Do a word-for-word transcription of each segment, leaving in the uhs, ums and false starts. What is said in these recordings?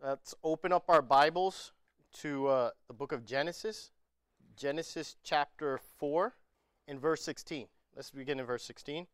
Let's open up our Bibles to uh, the book of Genesis, Genesis chapter four and verse sixteen. Let's begin in verse sixteen.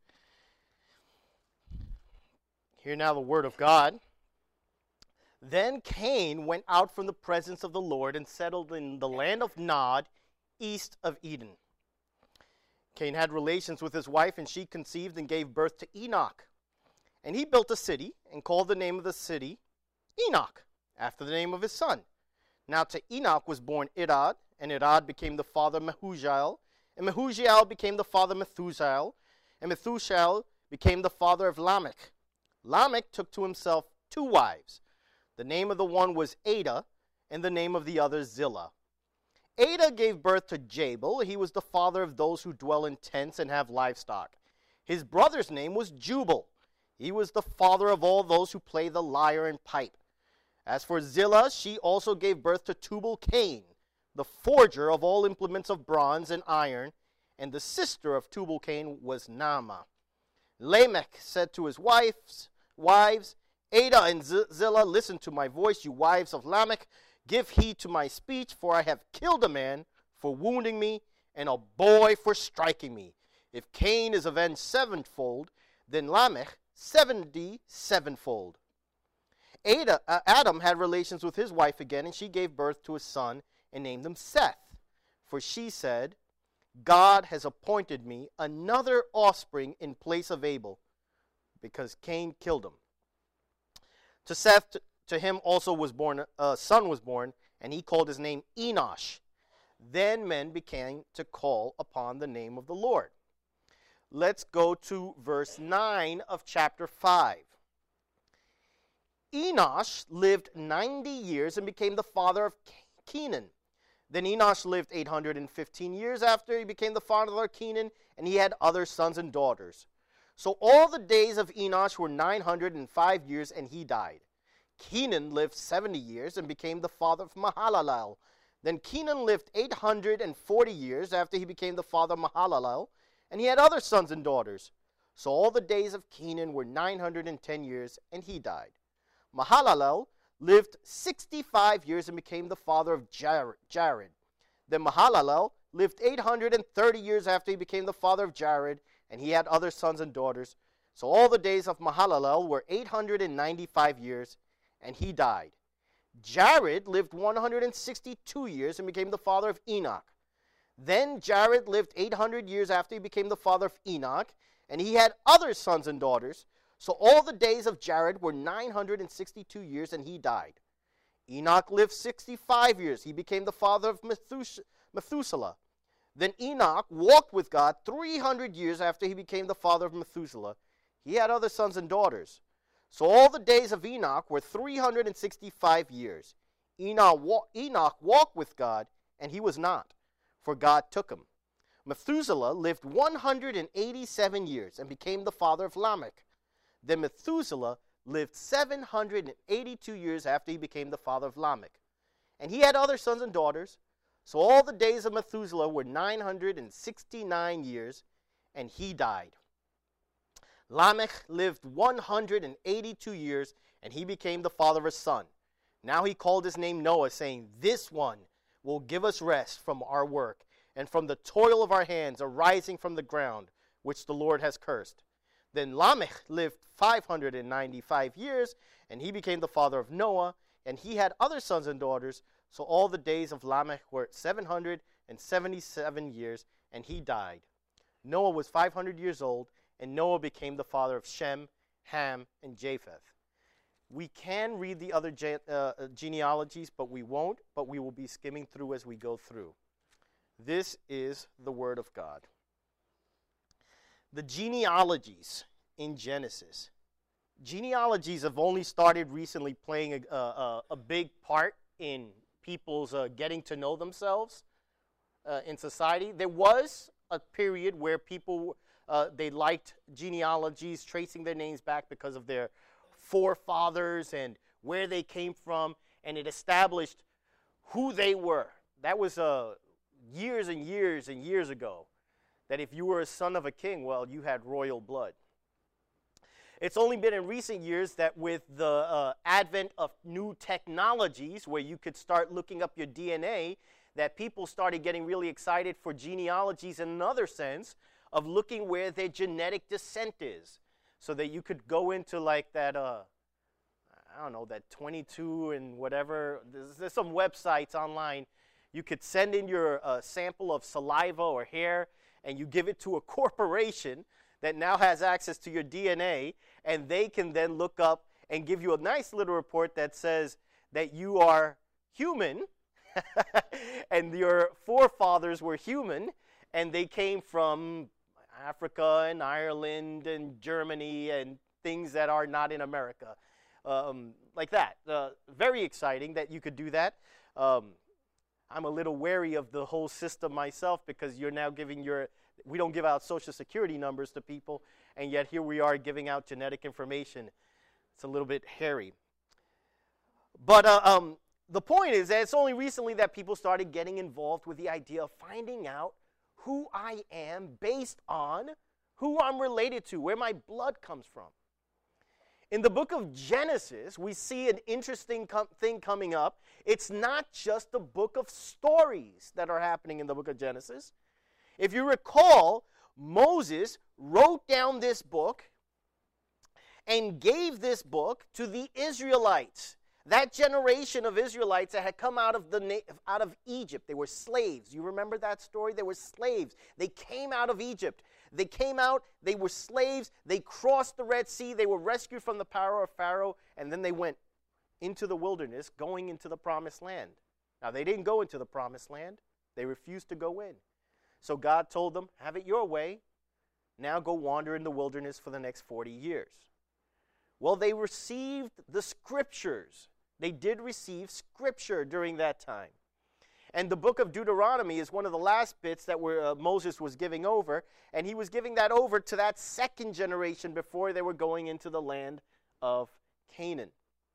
Hear now the word of God. Then Cain went out from the presence of the Lord and settled in the land of Nod, east of Eden. Cain had relations with his wife, and she conceived and gave birth to Enoch. And he built a city and called the name of the city Enoch, after the name of his son. Now to Enoch was born Irad, and Irad became the father of Mehujael, and Mehujael became the father of Methusael, and Methusael became the father of Lamech. Lamech took to himself two wives. The name of the one was Ada, and the name of the other Zillah. Ada gave birth to Jabal. He was the father of those who dwell in tents and have livestock. His brother's name was Jubal. He was the father of all those who play the lyre and pipe. As for Zillah, she also gave birth to Tubal-Cain, the forger of all implements of bronze and iron, and the sister of Tubal-Cain was Naamah. Lamech said to his wives, wives, Ada and Zillah, listen to my voice, you wives of Lamech. Give heed to my speech, for I have killed a man for wounding me, and a boy for striking me. If Cain is avenged sevenfold, then Lamech seventy sevenfold. Ada, uh, Adam had relations with his wife again, and she gave birth to a son and named him Seth. For she said, God has appointed me another offspring in place of Abel, because Cain killed him. To Seth, to, to him also was born, a son was born, and he called his name Enosh. Then men began to call upon the name of the Lord. Let's go to verse nine of chapter five. Enosh lived ninety years and became the father of Kenan. Then Enosh lived eight hundred fifteen years after he became the father of Kenan, and he had other sons and daughters. So all the days of Enosh were nine hundred five years, and he died. Kenan lived seventy years and became the father of Mahalalel. Then Kenan lived eight hundred forty years after he became the father of Mahalalel, and he had other sons and daughters. So all the days of Kenan were nine hundred ten years, and he died. Mahalalel lived sixty-five years and became the father of Jared. Then Mahalalel lived eight hundred thirty years after he became the father of Jared, and he had other sons and daughters. So all the days of Mahalalel were eight hundred ninety-five years, and he died. Jared lived one hundred sixty-two years and became the father of Enoch. Then Jared lived eight hundred years after he became the father of Enoch, and he had other sons and daughters. So all the days of Jared were nine hundred sixty-two years, and he died. Enoch lived sixty-five years. He became the father of Methus- Methuselah. Then Enoch walked with God three hundred years after he became the father of Methuselah. He had other sons and daughters. So all the days of Enoch were three hundred sixty-five years. Enoch, wa- Enoch walked with God, and he was not, for God took him. Methuselah lived one hundred eighty-seven years and became the father of Lamech. Then Methuselah lived seven hundred eighty-two years after he became the father of Lamech. And he had other sons and daughters. So all the days of Methuselah were nine hundred sixty-nine years, and he died. Lamech lived one hundred eighty-two years, and he became the father of a son. Now he called his name Noah, saying, This one will give us rest from our work, and from the toil of our hands arising from the ground, which the Lord has cursed. Then Lamech lived five hundred ninety-five years, and he became the father of Noah, and he had other sons and daughters. So all the days of Lamech were seven hundred seventy-seven years, and he died. Noah was five hundred years old, and Noah became the father of Shem, Ham, and Japheth. We can read the other ge- uh, genealogies, but we won't, but we will be skimming through as we go through. This is the word of God. The genealogies in Genesis. Genealogies have only started recently playing a, a, a big part in people's uh, getting to know themselves uh, in society. There was a period where people, uh, they liked genealogies, tracing their names back because of their forefathers and where they came from, and it established who they were. That was uh, years and years and years ago. That if you were a son of a king, well, you had royal blood. It's only been in recent years that with the uh, advent of new technologies where you could start looking up your D N A, that people started getting really excited for genealogies in another sense of looking where their genetic descent is. So that you could go into like that, uh, I don't know, that twenty-two and whatever. There's, there's some websites online. You could send in your uh, sample of saliva or hair, and you give it to a corporation that now has access to your D N A, and they can then look up and give you a nice little report that says that you are human, and your forefathers were human, and they came from Africa and Ireland and Germany and things that are not in America, um, like that. Uh, very exciting that you could do that. Um, I'm a little wary of the whole system myself because you're now giving your, we don't give out social security numbers to people, and yet here we are giving out genetic information. It's a little bit hairy. But uh, um, the point is that it's only recently that people started getting involved with the idea of finding out who I am based on who I'm related to, where my blood comes from. In the book of Genesis, we see an interesting com- thing coming up. It's not just a book of stories that are happening in the book of Genesis. If you recall, Moses wrote down this book and gave this book to the Israelites. That generation of Israelites that had come out of the out of Egypt. They were slaves. You remember that story? They were slaves. They came out of Egypt. They came out, they were slaves, they crossed the Red Sea, they were rescued from the power of Pharaoh, and then they went into the wilderness, going into the promised land. Now, they didn't go into the promised land. They refused to go in. So God told them, have it your way. Now go wander in the wilderness for the next forty years. Well, they received the scriptures. They did receive scripture during that time. And the book of Deuteronomy is one of the last bits that were, uh, Moses was giving over, and he was giving that over to that second generation before they were going into the land of Canaan.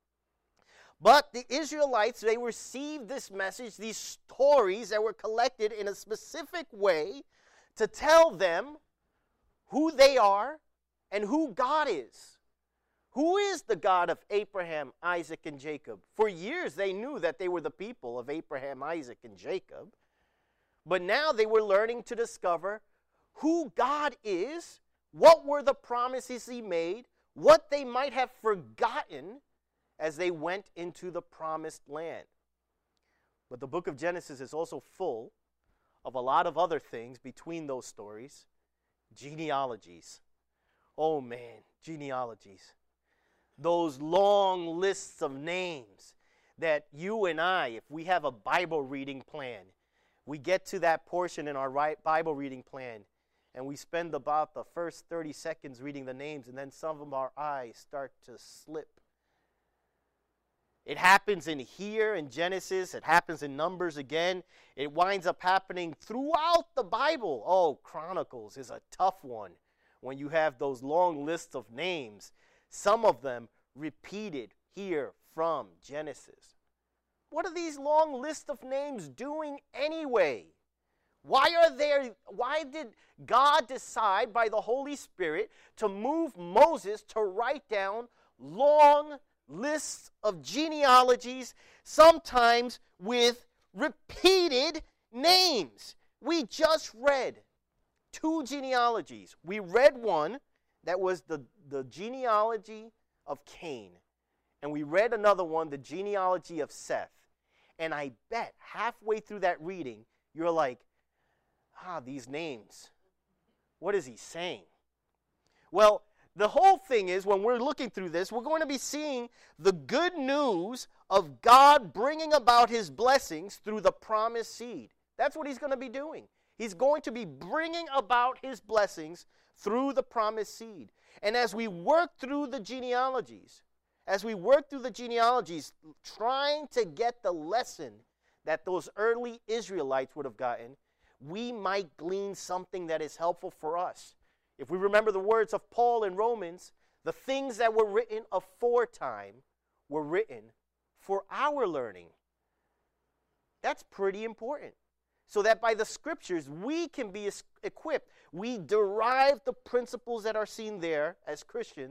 But the Israelites, they received this message, these stories that were collected in a specific way to tell them who they are and who God is. Who is the God of Abraham, Isaac, and Jacob? For years they knew that they were the people of Abraham, Isaac, and Jacob. But now they were learning to discover who God is, what were the promises he made, what they might have forgotten as they went into the promised land. But the book of Genesis is also full of a lot of other things between those stories. Genealogies. Oh man, genealogies. Those long lists of names that you and I, if we have a Bible reading plan, we get to that portion in our Bible reading plan, and we spend about the first thirty seconds reading the names, and then some of our eyes start to slip. It happens in here in Genesis. It happens in Numbers again. It winds up happening throughout the Bible. Oh, Chronicles is a tough one when you have those long lists of names. Some of them repeated here from Genesis. What are these long lists of names doing anyway? Why are there, why did God decide by the Holy Spirit to move Moses to write down long lists of genealogies, sometimes with repeated names? We just read two genealogies. We read one that was the, the genealogy of Cain. And we read another one, the genealogy of Seth. And I bet halfway through that reading, you're like, ah, these names. What is he saying? Well, the whole thing is, when we're looking through this, we're going to be seeing the good news of God bringing about his blessings through the promised seed. That's what he's going to be doing. He's going to be bringing about his blessings through the promised seed. And as we work through the genealogies, as we work through the genealogies, trying to get the lesson that those early Israelites would have gotten, we might glean something that is helpful for us. If we remember the words of Paul in Romans, the things that were written aforetime were written for our learning. That's pretty important. So that by the scriptures, we can be equipped. We derive the principles that are seen there as Christians,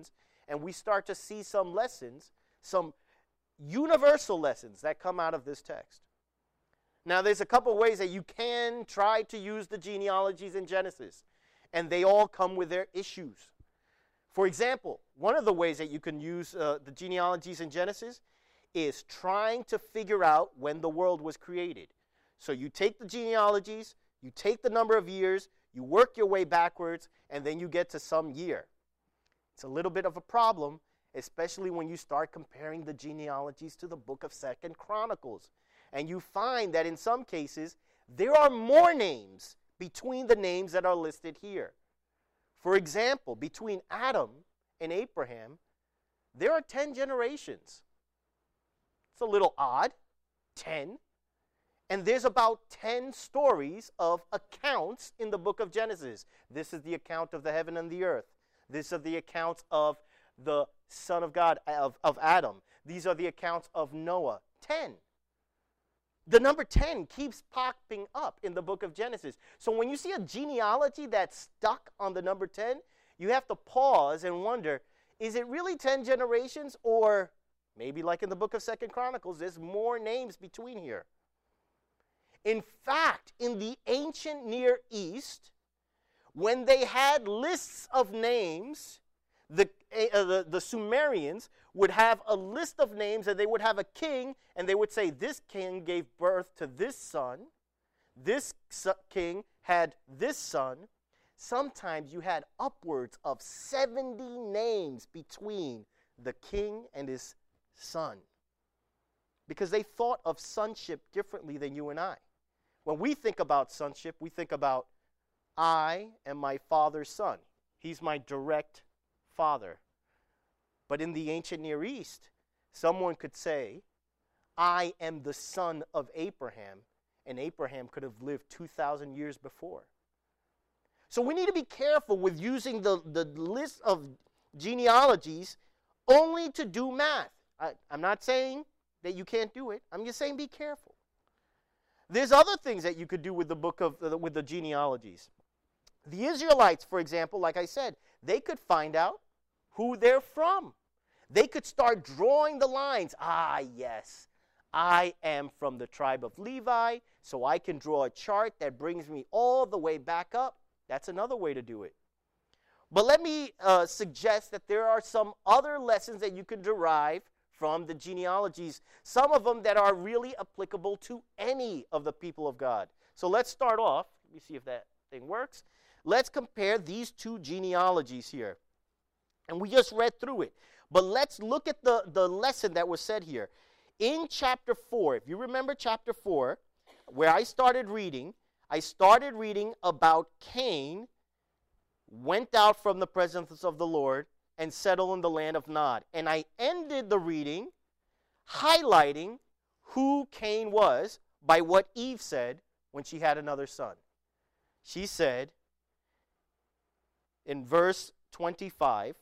and we start to see some lessons, some universal lessons that come out of this text. Now, there's a couple ways that you can try to use the genealogies in Genesis, and they all come with their issues. For example, one of the ways that you can use uh, the genealogies in Genesis is trying to figure out when the world was created. So you take the genealogies, you take the number of years, you work your way backwards, and then you get to some year. It's a little bit of a problem, especially when you start comparing the genealogies to the book of Second Chronicles. And you find that in some cases, there are more names between the names that are listed here. For example, between Adam and Abraham, there are ten generations. It's a little odd, ten. And there's about ten stories of accounts in the book of Genesis. This is the account of the heaven and the earth. This is the accounts of the Son of God, of, of Adam. These are the accounts of Noah. Ten. The number ten keeps popping up in the book of Genesis. So when you see a genealogy that's stuck on the number ten, you have to pause and wonder, is it really ten generations? Or maybe like in the book of Second Chronicles, there's more names between here. In fact, in the ancient Near East, when they had lists of names, the, uh, the, the Sumerians would have a list of names, and they would have a king, and they would say, this king gave birth to this son, this king had this son. Sometimes you had upwards of seventy names between the king and his son, because they thought of sonship differently than you and I. When we think about sonship, we think about, I am my father's son. He's my direct father. But in the ancient Near East, someone could say, I am the son of Abraham, and Abraham could have lived two thousand years before. So we need to be careful with using the, the list of genealogies only to do math. I, I'm not saying that you can't do it. I'm just saying be careful. There's other things that you could do with the book of, uh, with the genealogies. The Israelites, for example, like I said, they could find out who they're from. They could start drawing the lines. Ah, yes, I am from the tribe of Levi, so I can draw a chart that brings me all the way back up. That's another way to do it. But let me uh, suggest that there are some other lessons that you can derive from the genealogies, some of them that are really applicable to any of the people of God. So let's start off. Let me see if that thing works. Let's compare these two genealogies here. And we just read through it. But let's look at the, the lesson that was said here. In chapter four, if you remember chapter four, where I started reading, I started reading about Cain went out from the presence of the Lord and settled in the land of Nod. And I ended the reading highlighting who Cain was by what Eve said when she had another son. She said in verse twenty-five,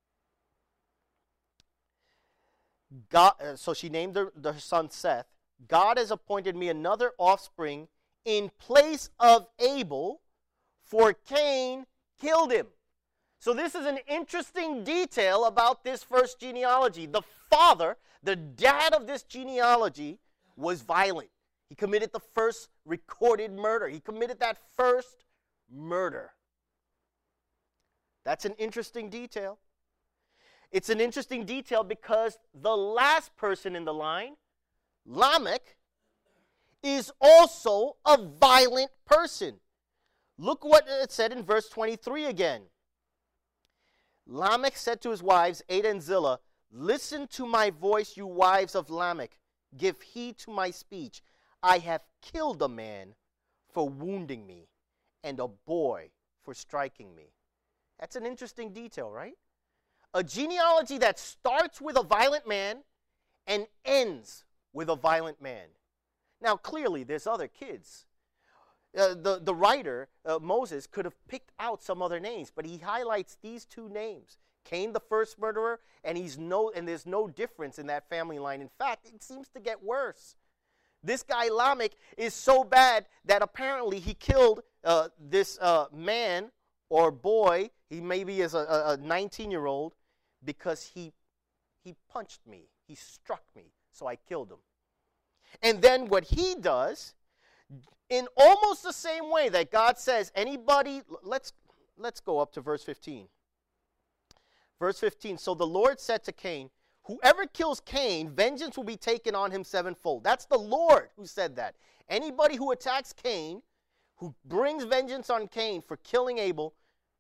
God, uh, so she named her, her son Seth, God has appointed me another offspring in place of Abel, for Cain killed him. So this is an interesting detail about this first genealogy. The father, the dad of this genealogy, was violent. He committed the first recorded murder. He committed that first murder. That's an interesting detail. It's an interesting detail because the last person in the line, Lamech, is also a violent person. Look what it said in verse twenty-three again. Lamech said to his wives, Ada and Zillah, listen to my voice, you wives of Lamech. Give heed to my speech. I have killed a man for wounding me, and a boy for striking me. That's an interesting detail, right? A genealogy that starts with a violent man and ends with a violent man. Now, clearly, there's other kids. Uh, the, the writer, uh, Moses, could have picked out some other names, but he highlights these two names. Cain, the first murderer, and, he's no, and there's no difference in that family line. In fact, it seems to get worse. This guy, Lamech, is so bad that apparently he killed uh, this uh, man or boy, he maybe is a nineteen-year-old, because he, he punched me. He struck me, so I killed him. And then what he does, in almost the same way that God says, anybody, let's, let's go up to verse fifteen. Verse fifteen, so the Lord said to Cain, whoever kills Cain, vengeance will be taken on him sevenfold. That's the Lord who said that. Anybody who attacks Cain, who brings vengeance on Cain for killing Abel,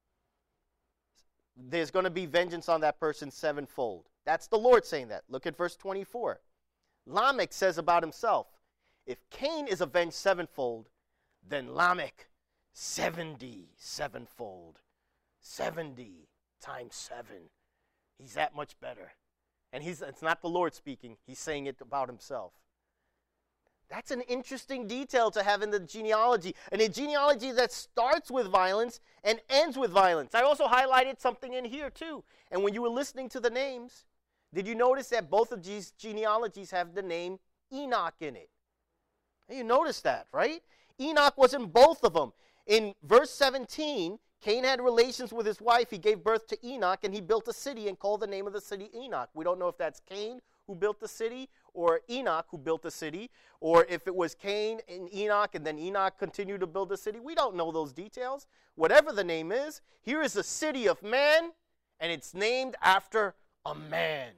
there's going to be vengeance on that person sevenfold. That's the Lord saying that. Look at verse twenty-four. Lamech says about himself, if Cain is avenged sevenfold, then Lamech seventy sevenfold. seventy times seven. He's that much better. And he's, it's not the Lord speaking. He's saying it about himself. That's an interesting detail to have in the genealogy. And a genealogy that starts with violence and ends with violence. I also highlighted something in here too. And when you were listening to the names, did you notice that both of these genealogies have the name Enoch in it? You notice that, right? Enoch was in both of them. In verse seventeen, Cain had relations with his wife. He gave birth to Enoch, and he built a city and called the name of the city Enoch. We don't know if that's Cain who built the city or Enoch who built the city, or if it was Cain and Enoch and then Enoch continued to build the city. We don't know those details. Whatever the name is, here is the city of man, and it's named after a man.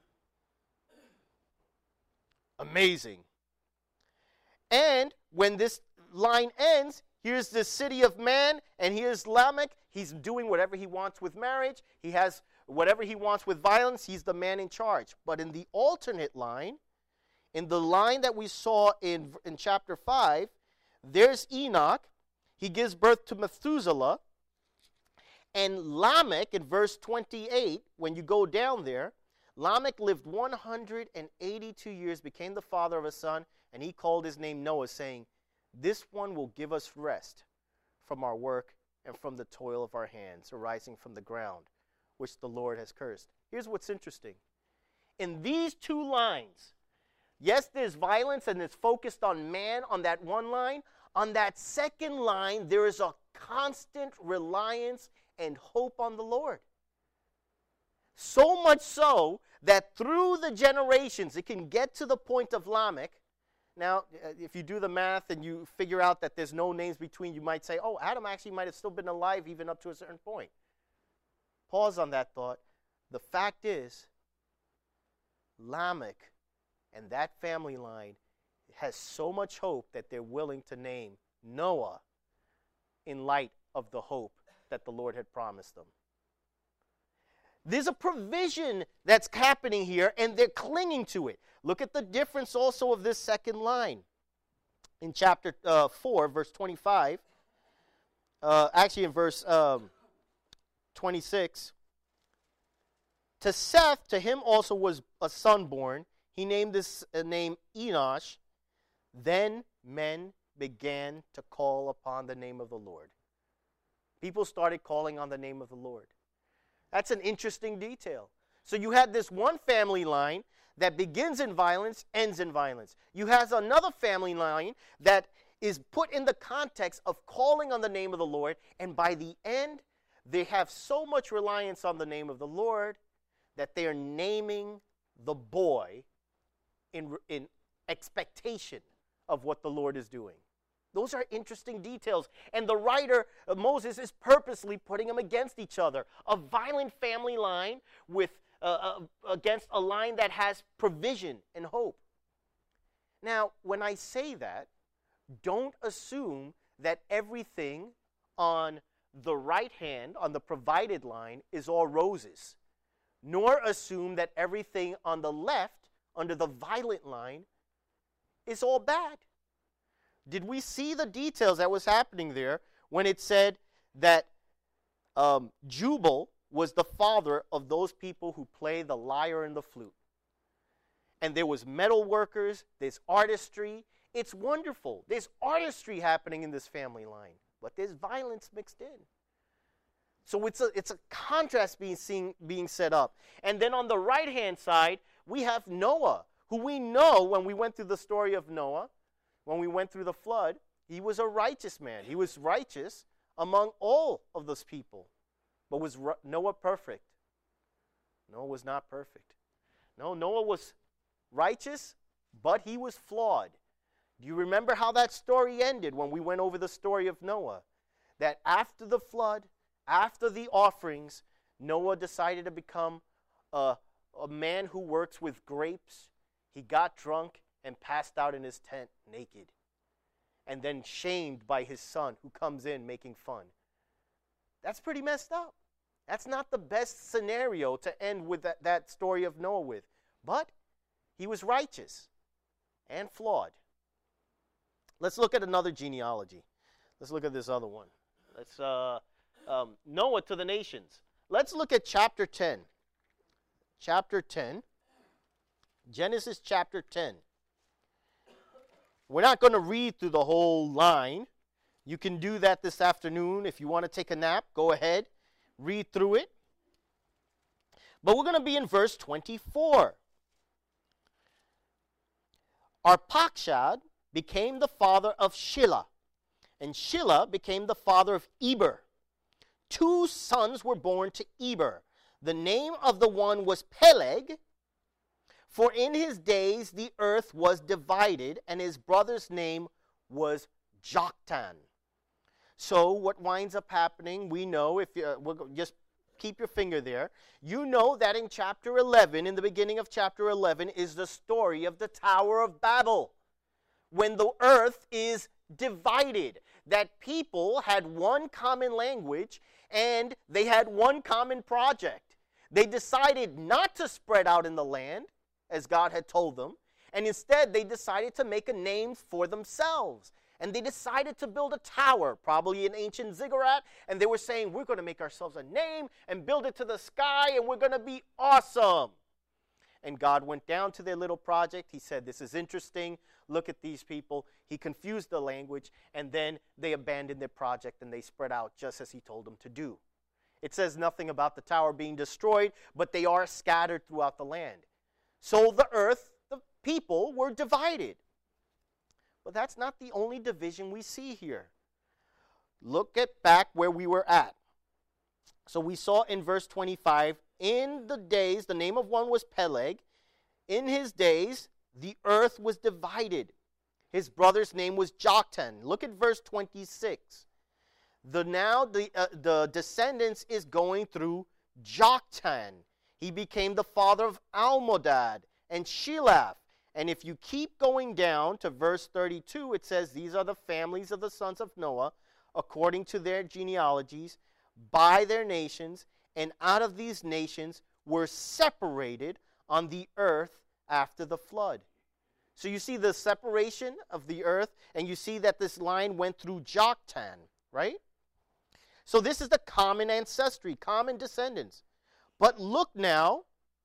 Amazing. And when this line ends, here's the city of man, and here's Lamech. He's doing whatever he wants with marriage. He has whatever he wants with violence. He's the man in charge. But in the alternate line, in the line that we saw in, in chapter five, there's Enoch. He gives birth to Methuselah. And Lamech, in verse twenty-eight, when you go down there, Lamech lived one hundred eighty-two years, became the father of a son, and he called his name Noah, saying, this one will give us rest from our work and from the toil of our hands arising from the ground, which the Lord has cursed. Here's what's interesting. In these two lines, yes, there's violence and it's focused on man on that one line. On that second line, there is a constant reliance and hope on the Lord. So much so that through the generations, it can get to the point of Lamech. Now, if you do the math and you figure out that there's no names between, you might say, oh, Adam actually might have still been alive even up to a certain point. Pause on that thought. The fact is, Lamech and that family line has so much hope that they're willing to name Noah in light of the hope that the Lord had promised them. There's a provision that's happening here, and they're clinging to it. Look at the difference also of this second line. In chapter uh, four, verse twenty-five, uh, actually in verse um, twenty-six, to Seth, to him also was a son born. He named this uh, name Enosh. Then men began to call upon the name of the Lord. People started calling on the name of the Lord. That's an interesting detail. So you had this one family line that begins in violence, ends in violence. You have another family line that is put in the context of calling on the name of the Lord, and by the end, they have so much reliance on the name of the Lord that they are naming the boy in, in expectation of what the Lord is doing. Those are interesting details. And the writer, uh, Moses, is purposely putting them against each other. A violent family line with uh, uh, against a line that has provision and hope. Now, when I say that, don't assume that everything on the right hand, on the provided line, is all roses. Nor assume that everything on the left, under the violent line, is all bad. Did we see the details that was happening there when it said that um, Jubal was the father of those people who play the lyre and the flute? And there was metal workers, there's artistry. It's wonderful. There's artistry happening in this family line, but there's violence mixed in. So it's a, it's a contrast being, seen, being set up. And then on the right-hand side, we have Noah, who we know when we went through the story of Noah, when we went through the flood, he was a righteous man. He was righteous among all of those people. But was Noah perfect? Noah was not perfect. No, Noah was righteous, but he was flawed. Do you remember how that story ended when we went over the story of Noah? That after the flood, after the offerings, Noah decided to become a, a man who works with grapes. He got drunk and passed out in his tent naked, and then shamed by his son who comes in making fun. That's pretty messed up. That's not the best scenario to end with that, that story of Noah with. But he was righteous and flawed. Let's look at another genealogy. Let's look at this other one. Let's uh, um, Noah to the nations. Let's look at chapter ten. Chapter ten. Genesis chapter ten. We're not going to read through the whole line. You can do that this afternoon. If you want to take a nap, go ahead. Read through it. But we're going to be in verse twenty-four. Arpachshad became the father of Shelah, and Shelah became the father of Eber. Two sons were born to Eber. The name of the one was Peleg, for in his days the earth was divided, and his brother's name was Joktan. So what winds up happening, we know, if you, we'll just keep your finger there, you know that in chapter eleven, in the beginning of chapter eleven, is the story of the Tower of Babel, when the earth is divided, that people had one common language and they had one common project. They decided not to spread out in the land, as God had told them, and instead they decided to make a name for themselves. And they decided to build a tower, probably an ancient ziggurat, and they were saying, we're going to make ourselves a name and build it to the sky, and we're going to be awesome. And God went down to their little project. He said, this is interesting. Look at these people. He confused the language, and then they abandoned their project, and they spread out just as he told them to do. It says nothing about the tower being destroyed, but they are scattered throughout the land. So the earth, the people, were divided. But that's not the only division we see here. Look at back where we were at. So we saw in verse twenty-five, in the days, the name of one was Peleg. In his days, the earth was divided. His brother's name was Joktan. Look at verse twenty-six. The now the uh, the descendants is going through Joktan. He became the father of Almodad and Shelah. And if you keep going down to verse thirty-two, it says, these are the families of the sons of Noah, according to their genealogies, by their nations, and out of these nations were separated on the earth after the flood. So you see the separation of the earth, and you see that this line went through Joktan, right? So this is the common ancestry, common descendants. But look now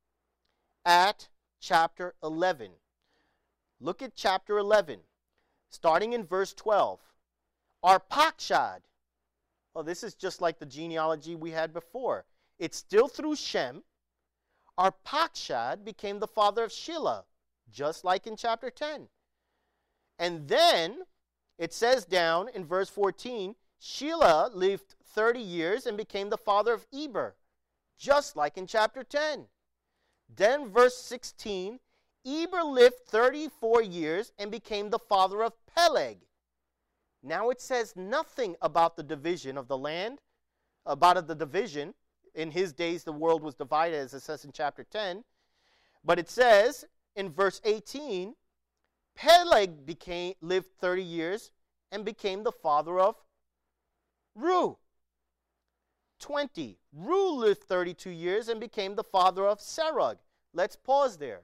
at chapter eleven. Look at chapter eleven, starting in verse twelve. Arpachshad. Oh, this is just like the genealogy we had before. It's still through Shem. Arpachshad became the father of Shelah, just like in chapter ten. And then it says down in verse fourteen, Shelah lived thirty years and became the father of Eber, just like in chapter ten. Then verse sixteen, Eber lived thirty-four years and became the father of Peleg. Now it says nothing about the division of the land, about the division. In his days the world was divided, as it says in chapter ten. But it says in verse eighteen, Peleg became, lived thirty years and became the father of Ru. twenty. Ru lived thirty-two years and became the father of Serug. Let's pause there.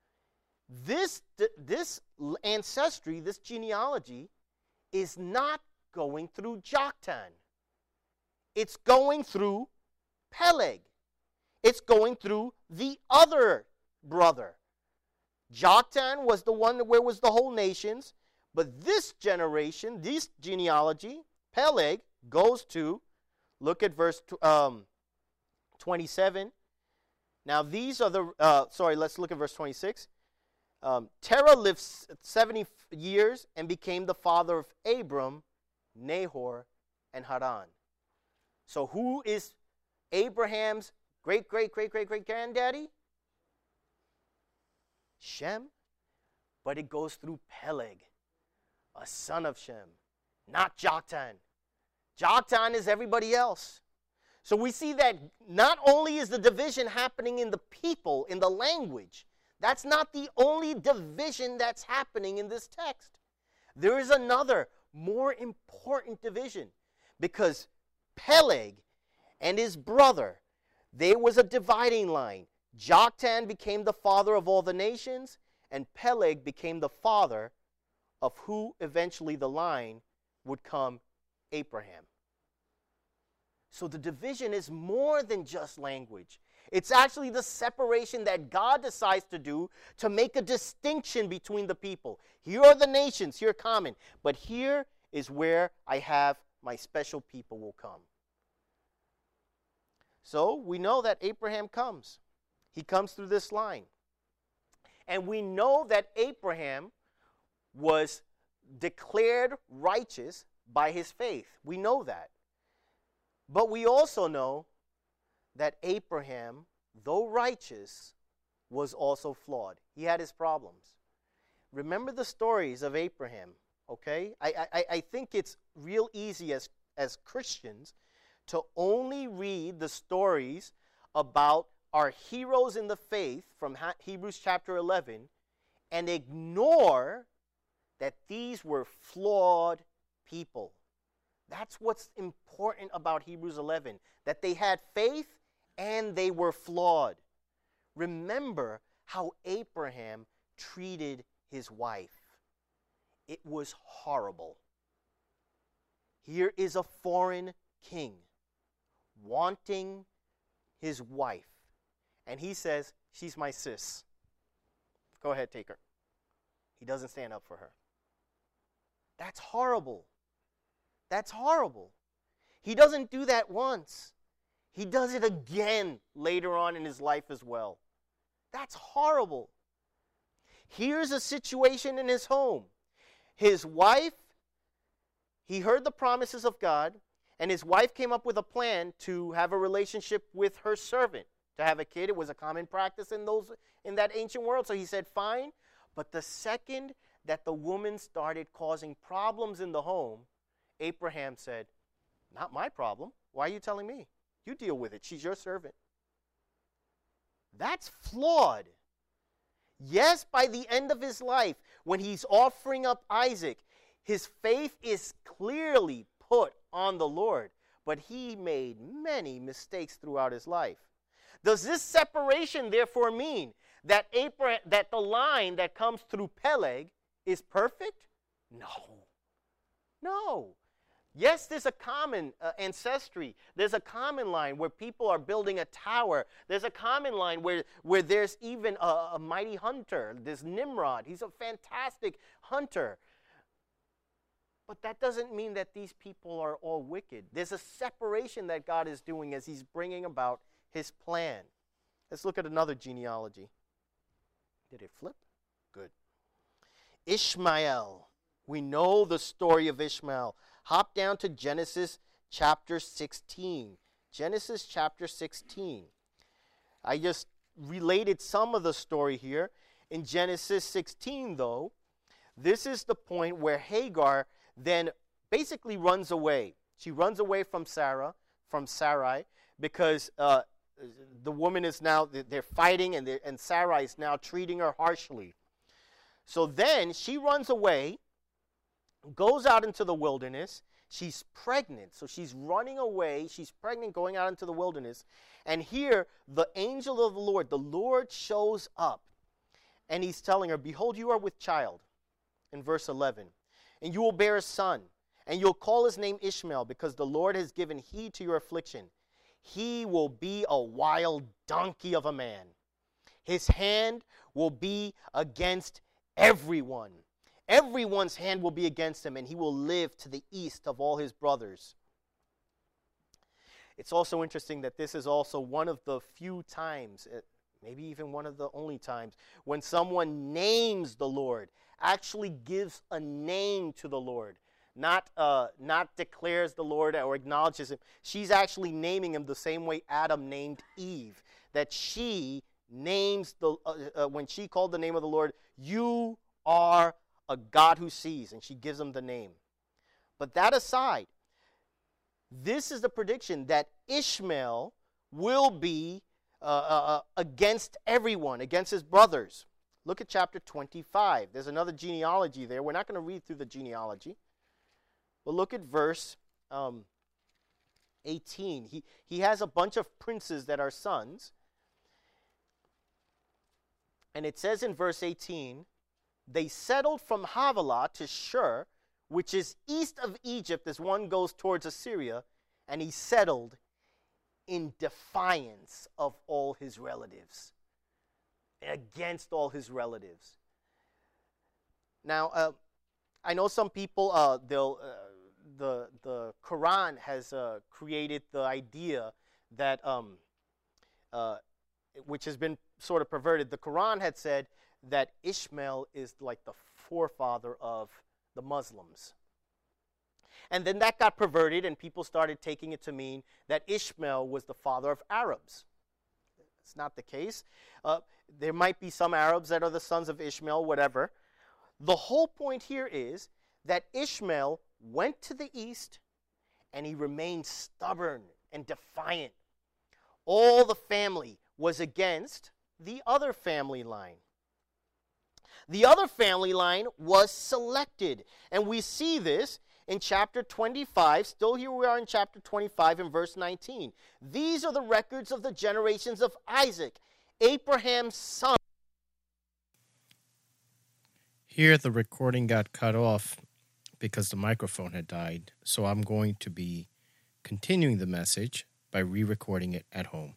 This, this ancestry, this genealogy, is not going through Joktan. It's going through Peleg. It's going through the other brother. Joktan was the one where was the whole nations, but this generation, this genealogy, Peleg, goes to, look at verse um, twenty-seven. Now these are the, uh, sorry, let's look at verse twenty-six. Um, Terah lived seventy years and became the father of Abram, Nahor, and Haran. So who is Abraham's great, great, great, great, great granddaddy? Shem. But it goes through Peleg, a son of Shem, not Joktan. Joktan is everybody else. So we see that not only is the division happening in the people, in the language, that's not the only division that's happening in this text. There is another more important division, because Peleg and his brother, there was a dividing line. Joktan became the father of all the nations, and Peleg became the father of who eventually the line would come, Abraham. So the division is more than just language. It's actually the separation that God decides to do to make a distinction between the people. Here are the nations, here are common, but here is where I have my special people will come. So we know that Abraham comes. He comes through this line. And we know that Abraham was declared righteous by his faith. We know that. But we also know that Abraham, though righteous, was also flawed. He had his problems. Remember the stories of Abraham, okay? I, I, I think it's real easy as, as Christians to only read the stories about our heroes in the faith from Hebrews chapter eleven and ignore that these were flawed people. That's what's important about Hebrews eleven, that they had faith and they were flawed. Remember how Abraham treated his wife. It was horrible. Here is a foreign king wanting his wife. And he says, she's my sis. Go ahead, take her. He doesn't stand up for her. That's horrible. That's horrible. He doesn't do that once. He does it again later on in his life as well. That's horrible. Here's a situation in his home. His wife, he heard the promises of God, and his wife came up with a plan to have a relationship with her servant. To have a kid, it was a common practice in those in that ancient world. So he said, fine. But the second that the woman started causing problems in the home, Abraham said, not my problem. Why are you telling me? You deal with it. She's your servant. That's flawed. Yes, by the end of his life, when he's offering up Isaac, his faith is clearly put on the Lord. But he made many mistakes throughout his life. Does this separation therefore mean that Abraham, that the line that comes through Peleg is perfect? No. No. Yes, there's a common uh, ancestry. There's a common line where people are building a tower. There's a common line where, where there's even a, a mighty hunter. There's Nimrod. He's a fantastic hunter. But that doesn't mean that these people are all wicked. There's a separation that God is doing as he's bringing about his plan. Let's look at another genealogy. Did it flip? Good. Ishmael. We know the story of Ishmael. Hop down to Genesis chapter sixteen. Genesis chapter sixteen. I just related some of the story here. In Genesis sixteen, though, this is the point where Hagar then basically runs away. She runs away from Sarah, from Sarai, because uh, the woman is now, they're fighting, and, they're, and Sarai is now treating her harshly. So then she runs away, goes out into the wilderness. She's pregnant, so she's running away. She's pregnant, going out into the wilderness. And here, the angel of the Lord, the Lord shows up, and he's telling her, behold, you are with child, in verse eleven, and you will bear a son, and you'll call his name Ishmael, because the Lord has given heed to your affliction. He will be a wild donkey of a man. His hand will be against everyone. Everyone's hand will be against him, and he will live to the east of all his brothers. It's also interesting that this is also one of the few times, maybe even one of the only times, when someone names the Lord, actually gives a name to the Lord. not uh, not declares the Lord or acknowledges him. She's actually naming him the same way Adam named Eve. That she names the uh, uh, when she called the name of the Lord, you are a God who sees, and she gives him the name. But that aside, this is the prediction that Ishmael will be uh, uh, against everyone, against his brothers. Look at chapter twenty-five. There's another genealogy there. We're not going to read through the genealogy. But look at verse um, eighteen. He, he has a bunch of princes that are sons. And it says in verse eighteen, they settled from Havilah to Shur, which is east of Egypt as one goes towards Assyria, and he settled in defiance of all his relatives, against all his relatives. Now, uh, I know some people, uh, they'll, uh, the, the Quran has uh, created the idea that, um, uh, which has been sort of perverted. The Quran had said that Ishmael is like the forefather of the Muslims. And then that got perverted, and people started taking it to mean that Ishmael was the father of Arabs. It's not the case. Uh, there might be some Arabs that are the sons of Ishmael, whatever. The whole point here is that Ishmael went to the east, and he remained stubborn and defiant. All the family was against the other family line. The other family line was selected, and we see this in chapter twenty-five. Still here we are in chapter twenty-five in verse nineteen. These are the records of the generations of Isaac, Abraham's son. Here the recording got cut off because the microphone had died, so I'm going to be continuing the message by re-recording it at home.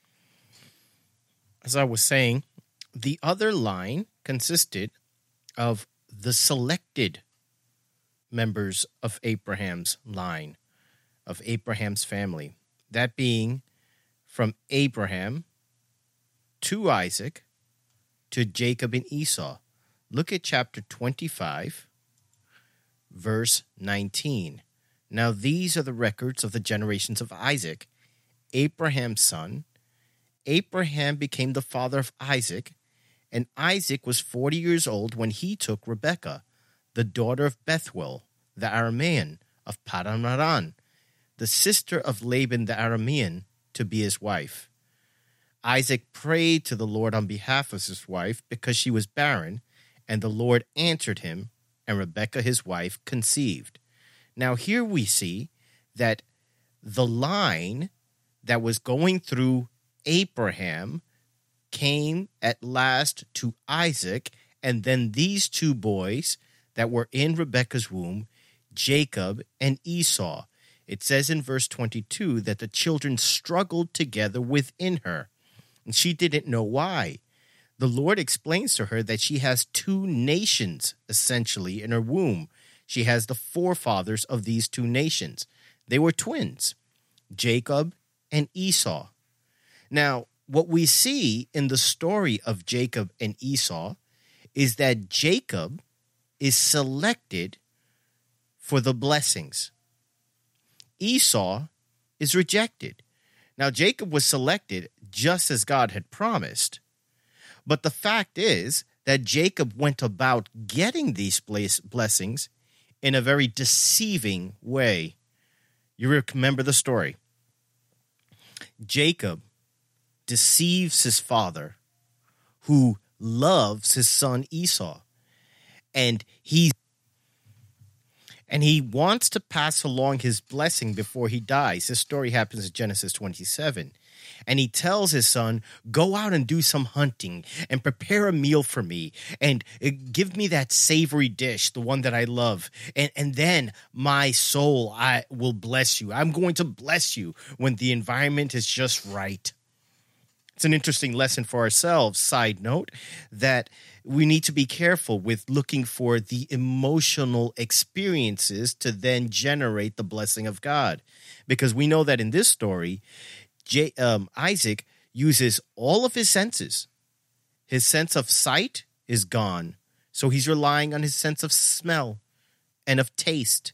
As I was saying, the other line consisted of the selected members of Abraham's line, of Abraham's family. That being from Abraham to Isaac to Jacob and Esau. Look at chapter twenty-five, verse nineteen. Now these are the records of the generations of Isaac, Abraham's son. Abraham became the father of Isaac, and Isaac was forty years old when he took Rebekah, the daughter of Bethuel, the Aramean of Paddan Aram, the sister of Laban the Aramean, to be his wife. Isaac prayed to the Lord on behalf of his wife because she was barren, and the Lord answered him, and Rebekah his wife conceived. Now here we see that the line that was going through Abraham came at last to Isaac, and then these two boys that were in Rebekah's womb, Jacob and Esau. It says in verse twenty-two that the children struggled together within her, and she didn't know why. The Lord explains to her that she has two nations, essentially, in her womb. She has the forefathers of these two nations. They were twins, Jacob and Esau. Now, what we see in the story of Jacob and Esau is that Jacob is selected for the blessings. Esau is rejected. Now, Jacob was selected just as God had promised. But the fact is that Jacob went about getting these blessings in a very deceiving way. You remember the story. Jacob deceives his father, who loves his son Esau, and he and he wants to pass along his blessing before he dies. This story happens in Genesis twenty-seven. And he tells his son, go out and do some hunting and prepare a meal for me and give me that savory dish, the one that I love. And, and then my soul, I will bless you. I'm going to bless you when the environment is just right. It's an interesting lesson for ourselves. Side note, that we need to be careful with looking for the emotional experiences to then generate the blessing of God. Because we know that in this story, J- um, Isaac uses all of his senses. His sense of sight is gone, so he's relying on his sense of smell and of taste.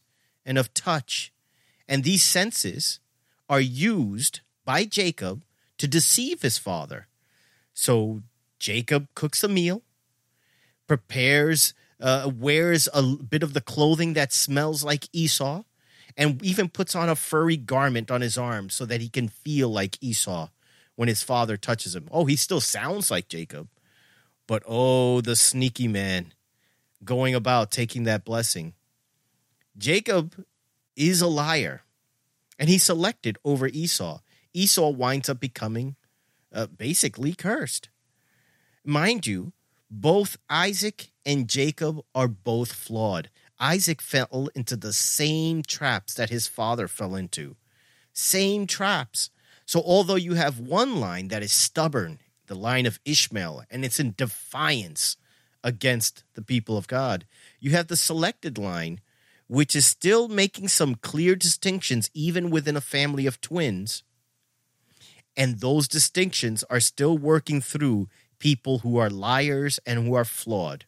and of touch. And these senses are used by Jacob to deceive his father. So Jacob cooks a meal, prepares, uh, wears a bit of the clothing that smells like Esau, and even puts on a furry garment on his arm so that he can feel like Esau when his father touches him. Oh, he still sounds like Jacob, but oh, the sneaky man going about taking that blessing. Jacob is a liar, and he's selected over Esau. Esau winds up becoming uh, basically cursed. Mind you, both Isaac and Jacob are both flawed. Isaac fell into the same traps that his father fell into. Same traps. So although you have one line that is stubborn, the line of Ishmael, and it's in defiance against the people of God, you have the selected line, which is still making some clear distinctions even within a family of twins. And those distinctions are still working through people who are liars and who are flawed.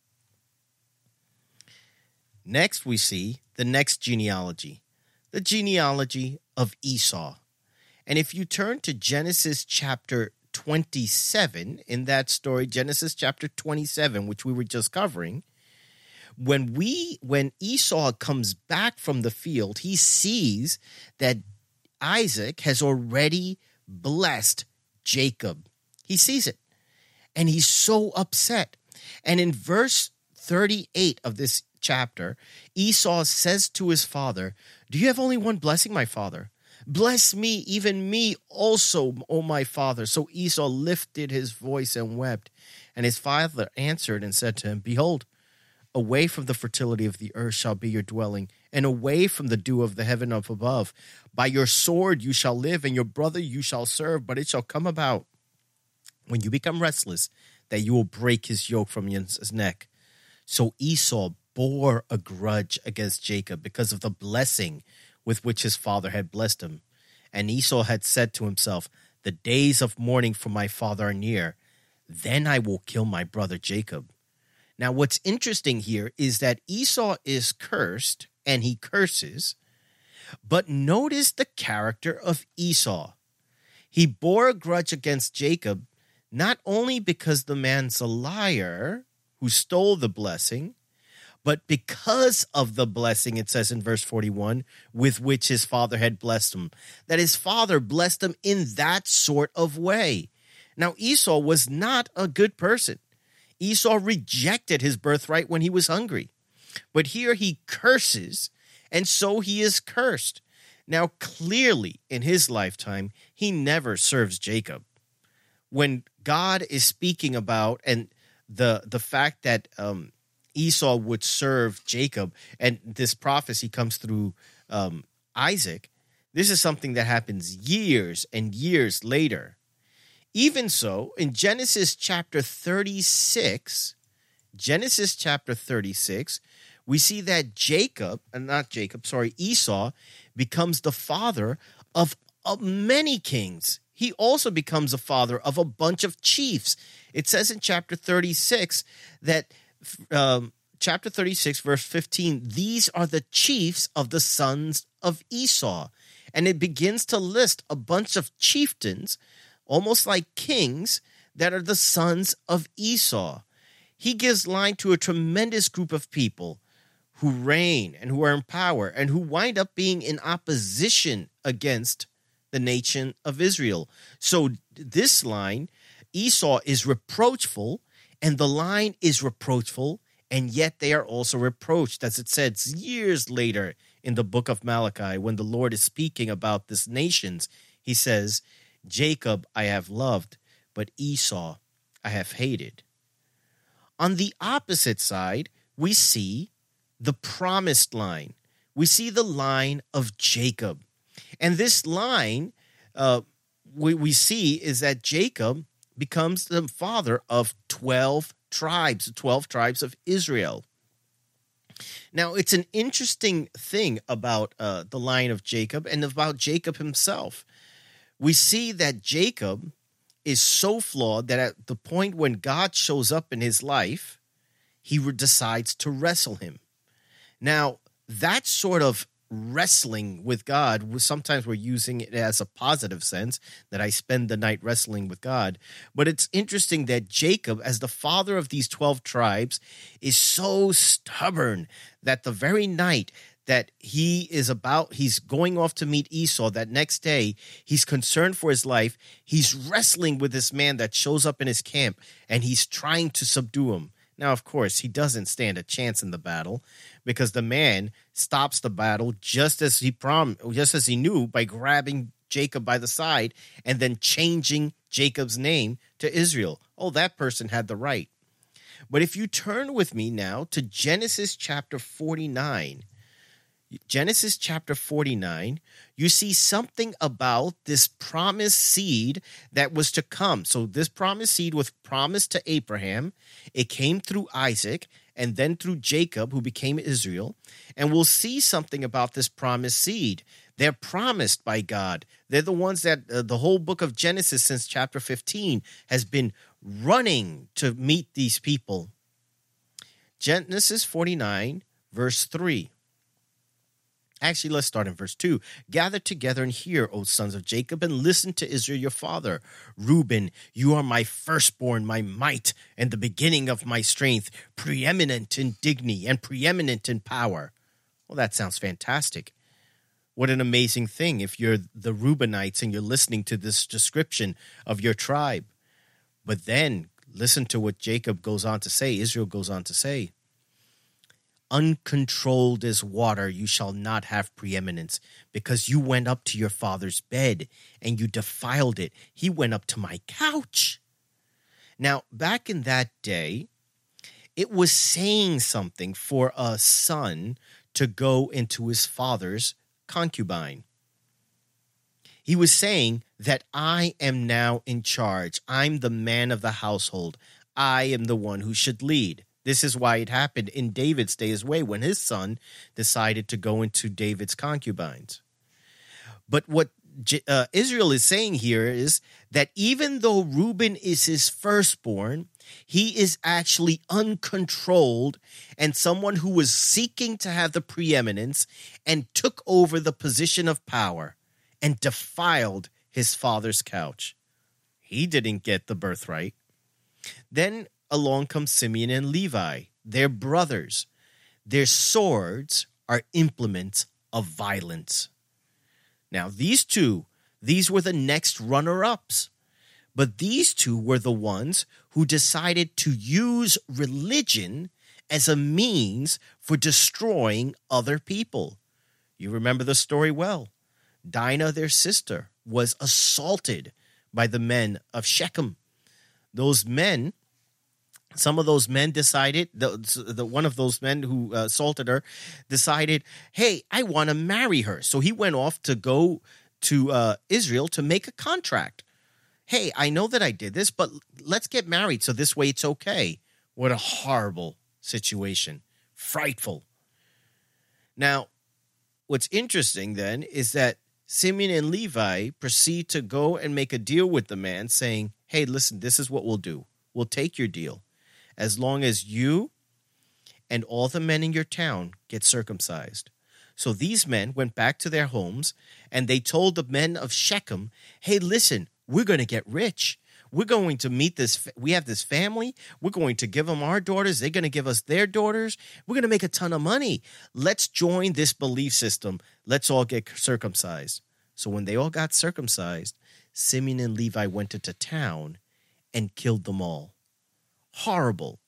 Next, we see the next genealogy, the genealogy of Esau. And if you turn to Genesis chapter twenty-seven, in that story, Genesis chapter twenty-seven, which we were just covering, when we when Esau comes back from the field, he sees that Isaac has already blessed Jacob. He sees it, and he's so upset. And in verse thirty-eight of this chapter, Esau says to his father, "Do you have only one blessing, my father? Bless me, even me also, O my father." So Esau lifted his voice and wept. And his father answered and said to him, "Behold, away from the fertility of the earth shall be your dwelling, and away from the dew of the heaven up above. By your sword you shall live, and your brother you shall serve. But it shall come about, when you become restless, that you will break his yoke from his neck." So Esau bore a grudge against Jacob because of the blessing with which his father had blessed him. And Esau had said to himself, "The days of mourning for my father are near. Then I will kill my brother Jacob." Now, what's interesting here is that Esau is cursed, and he curses. But notice the character of Esau. He bore a grudge against Jacob, not only because the man's a liar who stole the blessing, but because of the blessing, it says in verse forty-one, with which his father had blessed him, that his father blessed him in that sort of way. Now, Esau was not a good person. Esau rejected his birthright when he was hungry. But here he curses, and so he is cursed. Now, clearly, in his lifetime, he never serves Jacob. When God is speaking about and the, the fact that um, Esau would serve Jacob, and this prophecy comes through um, Isaac, this is something that happens years and years later. Even so, in Genesis chapter thirty-six, Genesis chapter thirty-six, we see that Jacob, uh, not Jacob, sorry, Esau, becomes the father of, of many kings. He also becomes a father of a bunch of chiefs. It says in chapter thirty-six that Um, chapter thirty-six, verse fifteen, these are the chiefs of the sons of Esau. And it begins to list a bunch of chieftains, almost like kings, that are the sons of Esau. He gives line to a tremendous group of people who reign and who are in power and who wind up being in opposition against the nation of Israel. So this line, Esau is reproachful, and the line is reproachful, and yet they are also reproached, as it says years later in the book of Malachi, when the Lord is speaking about these nations. He says, "Jacob I have loved, but Esau I have hated." On the opposite side, we see the promised line. We see the line of Jacob. And this line, uh, we, we see is that Jacob becomes the father of twelve tribes, twelve tribes of Israel. Now, it's an interesting thing about uh, the line of Jacob and about Jacob himself. We see that Jacob is so flawed that at the point when God shows up in his life, he decides to wrestle him. Now, that sort of wrestling with God, sometimes we're using it as a positive sense, that I spend the night wrestling with God. But it's interesting that Jacob, as the father of these twelve tribes, is so stubborn that the very night that he is about, he's going off to meet Esau, that next day, he's concerned for his life. He's wrestling with this man that shows up in his camp, and he's trying to subdue him. Now, of course, he doesn't stand a chance in the battle, because the man stops the battle just as he prom- just as he knew, by grabbing Jacob by the side and then changing Jacob's name to Israel. Oh, that person had the right. But if you turn with me now to Genesis chapter forty-nine, Genesis chapter forty-nine, you see something about this promised seed that was to come. So this promised seed was promised to Abraham. It came through Isaac and then through Jacob, who became Israel. And we'll see something about this promised seed. They're promised by God. They're the ones that uh, the whole book of Genesis since chapter fifteen has been running to meet these people. Genesis forty-nine, verse three. Actually, let's start in verse two. Gather together and hear, O sons of Jacob, and listen to Israel your father. Reuben, you are my firstborn, my might, and the beginning of my strength, preeminent in dignity and preeminent in power. Well, that sounds fantastic. What an amazing thing if you're the Reubenites and you're listening to this description of your tribe. But then listen to what Jacob goes on to say, Israel goes on to say. Uncontrolled as water, you shall not have preeminence, because you went up to your father's bed and you defiled it. He went up to my couch. Now, back in that day, it was saying something for a son to go into his father's concubine. He was saying that I am now in charge. I'm the man of the household. I am the one who should lead. This is why it happened in David's day as well, when his son decided to go into David's concubines. But what uh, Israel is saying here is that even though Reuben is his firstborn, he is actually uncontrolled and someone who was seeking to have the preeminence and took over the position of power and defiled his father's couch. He didn't get the birthright. Then along comes Simeon and Levi, their brothers. Their swords are implements of violence. Now, these two, these were the next runner-ups. But these two were the ones who decided to use religion as a means for destroying other people. You remember the story well. Dinah, their sister, was assaulted by the men of Shechem. Those men Some of those men decided, the, the one of those men who uh, assaulted her decided, hey, I want to marry her. So he went off to go to uh, Israel to make a contract. Hey, I know that I did this, but let's get married so this way it's okay. What a horrible situation. Frightful. Now, what's interesting then is that Simeon and Levi proceed to go and make a deal with the man saying, hey, listen, this is what we'll do. We'll take your deal. As long as you and all the men in your town get circumcised. So these men went back to their homes, and they told the men of Shechem, hey, listen, we're going to get rich. We're going to meet this. We have this family. We're going to give them our daughters. They're going to give us their daughters. We're going to make a ton of money. Let's join this belief system. Let's all get circumcised. So when they all got circumcised, Simeon and Levi went into town and killed them all. Horrible.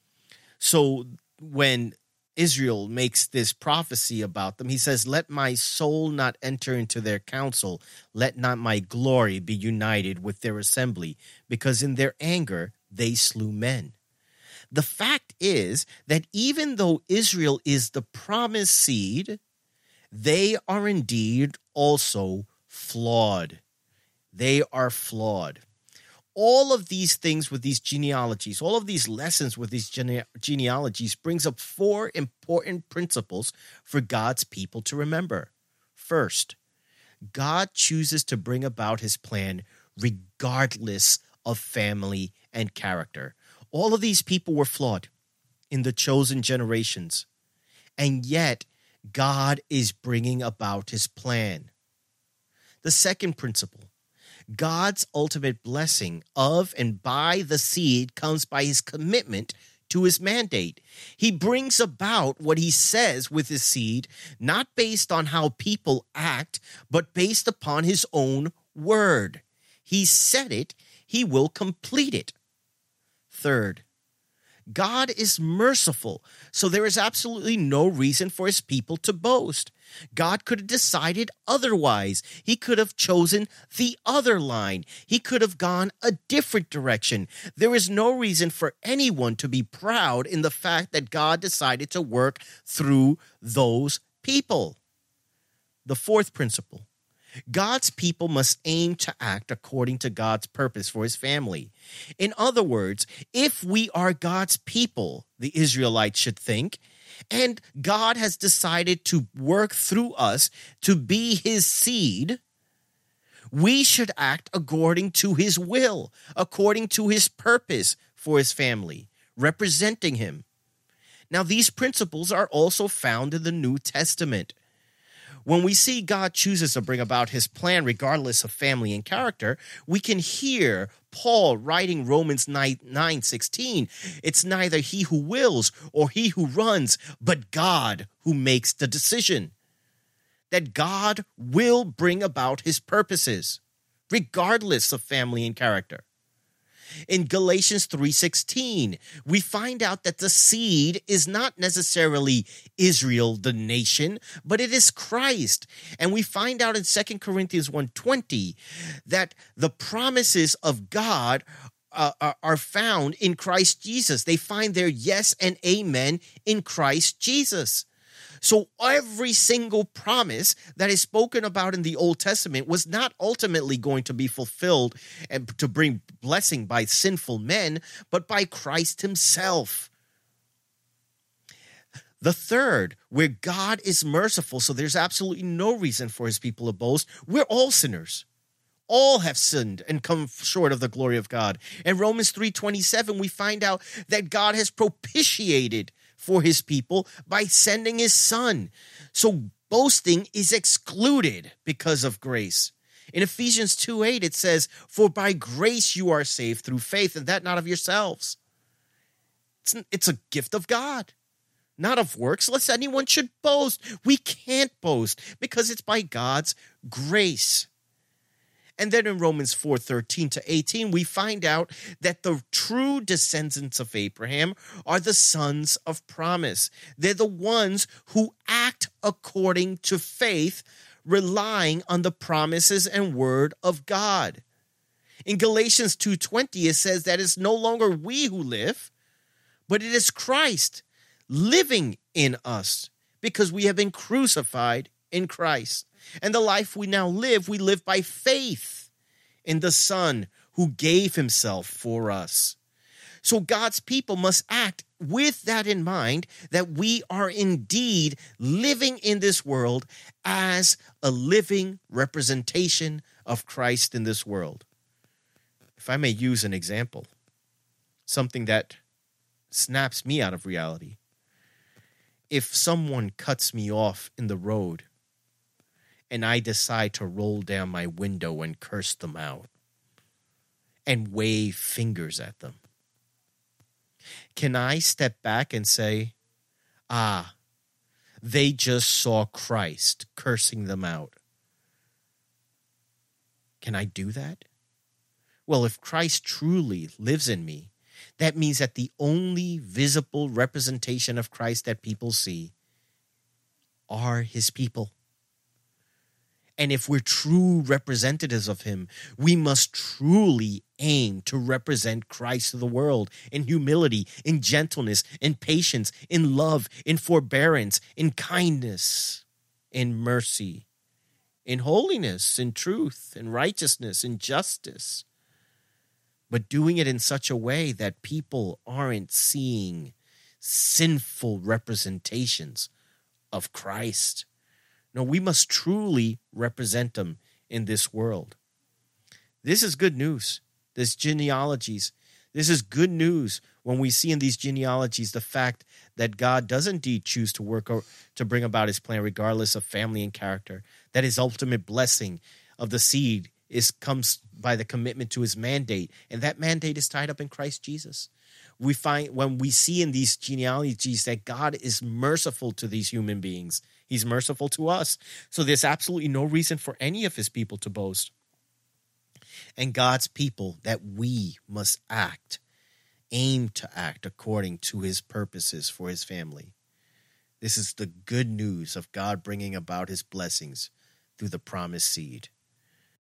So when Israel makes this prophecy about them, he says, let my soul not enter into their council. Let not my glory be united with their assembly, because in their anger they slew men. The fact is that even though Israel is the promised seed, they are indeed also flawed. They are flawed. All of these things with these genealogies, all of these lessons with these gene- genealogies brings up four important principles for God's people to remember. First, God chooses to bring about his plan regardless of family and character. All of these people were flawed in the chosen generations, and yet God is bringing about his plan. The second principle, God's ultimate blessing of and by the seed comes by his commitment to his mandate. He brings about what he says with his seed, not based on how people act, but based upon his own word. He said it, he will complete it. Third, God is merciful, so there is absolutely no reason for his people to boast. God could have decided otherwise. He could have chosen the other line. He could have gone a different direction. There is no reason for anyone to be proud in the fact that God decided to work through those people. The fourth principle, God's people must aim to act according to God's purpose for his family. In other words, if we are God's people, the Israelites should think, and God has decided to work through us to be his seed, we should act according to his will, according to his purpose for his family, representing him. Now, these principles are also found in the New Testament. When we see God chooses to bring about his plan regardless of family and character, we can hear Paul writing Romans nine sixteen. It's neither he who wills or he who runs, but God who makes the decision. That God will bring about his purposes, regardless of family and character. In Galatians three sixteen, we find out that the seed is not necessarily Israel, the nation, but it is Christ. And we find out in Second Corinthians one twenty that the promises of God uh, are, are found in Christ Jesus. They find their yes and amen in Christ Jesus. So every single promise that is spoken about in the Old Testament was not ultimately going to be fulfilled and to bring blessing by sinful men, but by Christ himself. The third, where God is merciful, so there's absolutely no reason for his people to boast. We're all sinners. All have sinned and come short of the glory of God. In Romans three twenty-seven, we find out that God has propitiated for his people by sending his son. So boasting is excluded because of grace. In Ephesians two eight, it says, "For by grace you are saved through faith, and that not of yourselves." It's, it's a gift of God, not of works, lest anyone should boast. We can't boast because it's by God's grace. And then in Romans four thirteen to eighteen, we find out that the true descendants of Abraham are the sons of promise. They're the ones who act according to faith, relying on the promises and word of God. In Galatians two twenty, it says that it's no longer we who live, but it is Christ living in us because we have been crucified in Christ. And the life we now live, we live by faith in the Son who gave himself for us. So God's people must act with that in mind, that we are indeed living in this world as a living representation of Christ in this world. If I may use an example, something that snaps me out of reality. If someone cuts me off in the road, and I decide to roll down my window and curse them out and wave fingers at them, can I step back and say, ah, they just saw Christ cursing them out? Can I do that? Well, if Christ truly lives in me, that means that the only visible representation of Christ that people see are his people. And if we're true representatives of him, we must truly aim to represent Christ to the world in humility, in gentleness, in patience, in love, in forbearance, in kindness, in mercy, in holiness, in truth, in righteousness, in justice. But doing it in such a way that people aren't seeing sinful representations of Christ. No, we must truly represent them in this world. This is good news. This genealogies. This is good news when we see in these genealogies the fact that God does indeed choose to work or to bring about his plan regardless of family and character, that his ultimate blessing of the seed is comes by the commitment to his mandate, and that mandate is tied up in Christ Jesus. We find when we see in these genealogies that God is merciful to these human beings. He's merciful to us. So there's absolutely no reason for any of his people to boast. And God's people, that we must act, aim to act according to his purposes for his family. This is the good news of God bringing about his blessings through the promised seed.